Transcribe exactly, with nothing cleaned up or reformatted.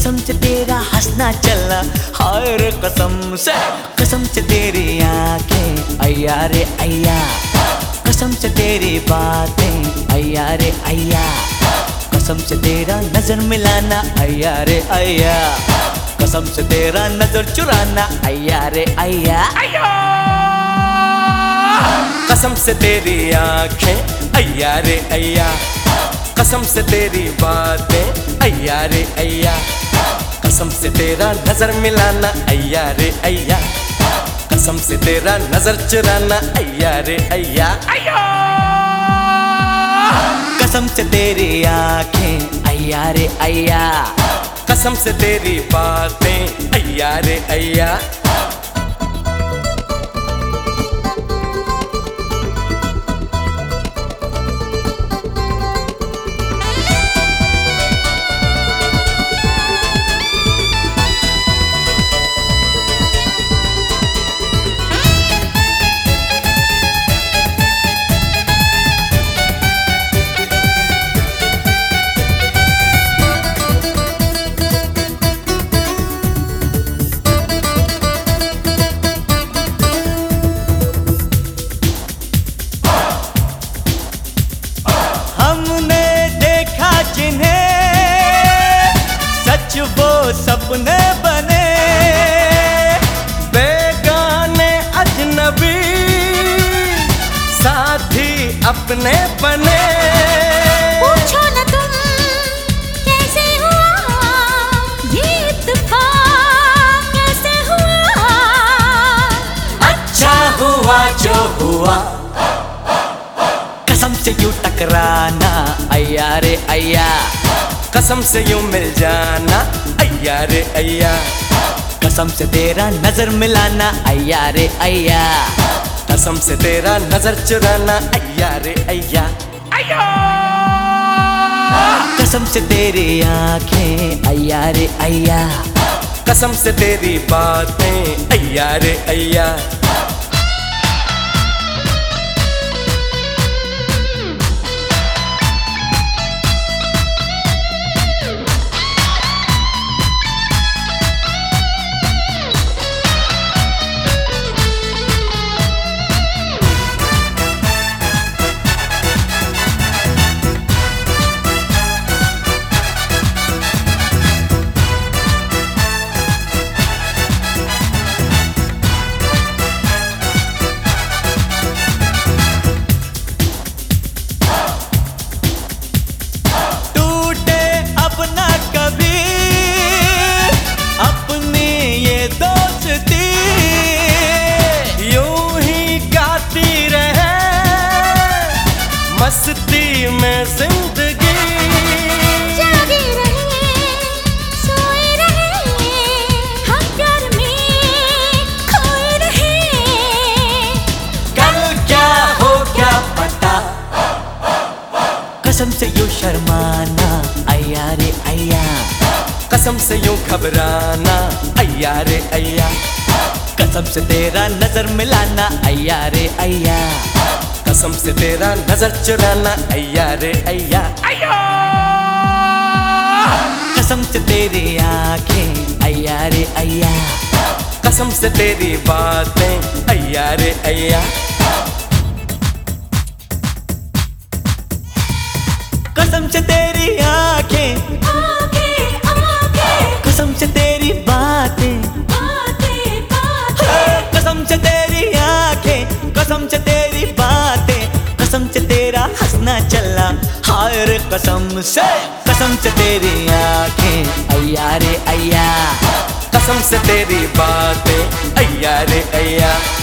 कसम से तेरा हंसना चलना, हाय रे कसम से। कसम से तेरी आंखें अय्या रे अय्या, कसम से तेरी बातें अय्या रे अय्या, कसम से तेरा नजर मिलाना अय्या रे अय्या, कसम से तेरा नजर चुराना अय्या रे अय्या। कसम से तेरी आंखें अय्या रे अय्या, कसम से तेरी बातें अय्या रे अय्या, कसम से तेरा नजर मिलाना अय्या रे अय्या, कसम से तेरा नजर चुराना अय्या रे अय्या। कसम से तेरी आंखें अय्या रे अय्या, कसम से तेरी बातें अय्या रे अय्या। हमने देखा जिन्हें सच वो सपने बने, बेगाने अजनबी साथी अपने बने। पूछो न तुम कैसे हुआ ये इत्तेफाक, कैसे हुआ। अच्छा हुआ जो हुआ। कसम से यूं टकराना अय्या रे अय्या, कसम से यूं मिल जाना अय्या रे अय्या, कसम से तेरा नजर मिलाना अय्या रे अय्या, कसम से तेरा नजर चुराना अय्या रे अय्या। कसम से तेरी आंखें अय्या रे अय्या, कसम से तेरी बातें अय्या रे अय्या। मस्ती में जिंदगी जागे रहे, सोए रहे, हम प्यार में खोए रहे। कल क्या हो क्या पता। कसम से यूं शर्माना अय्या रे अय्या, कसम से यूं घबराना अय्या रे अय्या, कसम से तेरा नजर मिलाना अय्या रे अय्या, कसम से तेरा नजर चुराना अय्या रे अय्या। कसम से तेरी आंखें अय्या रे अय्या, कसम से तेरी बातें अय्या रे अय्या। कसम से तेरी आंखें आंखें आंखें, कसम से तेरी बातें बातें बातें, कसम से तेरी आंखें, कसम से तेरी बातें, कसम से तेरा हंसना चलना, हाय रे कसम से। कसम से तेरी आंखें अय्या रे अय्या, कसम से तेरी बातें अय्या रे अय्या।